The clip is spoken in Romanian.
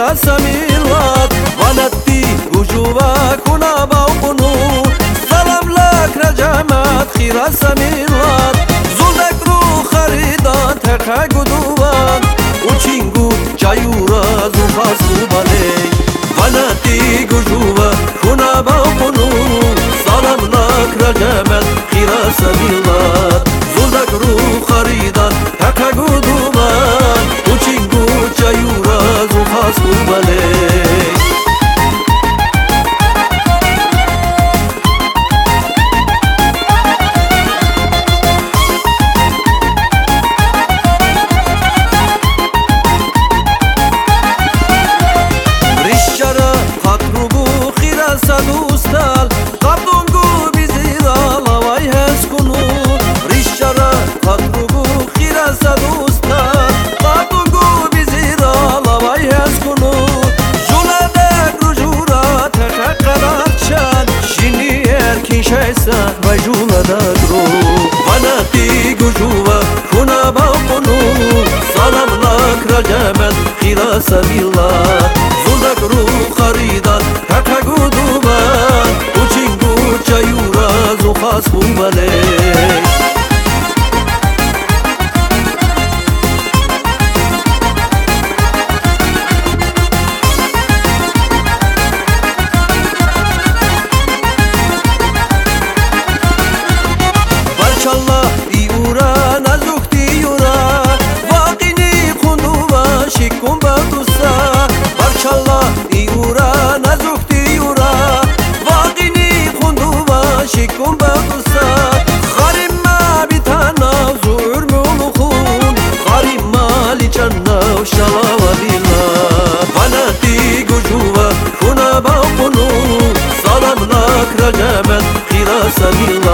سميلات ونتي وجوه كنا باوقنو سلام لك رجمت خير سميلات زودك رو خريدان ترخى قدوان وچينگو جايورا زوخاسو بالي ونتي وجوه كنا باوقنو سلام لك رجمت خير سميلات زودك رو خريدان ترخى قدوان وچينگو جايورا زوخاسو بالي دوستال قبلونگو بیزیرا لوای هست کنو ریشچرا قطروگو خیره دوستال قبلونگو بیزیرا لوای هست کنو جولدک رجورا تقرار چند شینی ارکین شایسان و جولدک رو ونتی گجوه کنا با کنو سلام لک رجمت خیره سبیلا زودک رو خریدن خاصو بالي Barçallah iura nazukti yura Vaqini kunduva şikum badusa Barçallah iura nazukti yura Vaqini kunduva şikum badusa Kharimma bitana zur mulukhun Kharimma li canna shalava billah Banati gujuva kuna baqunu Salam lak rajamat khira sabila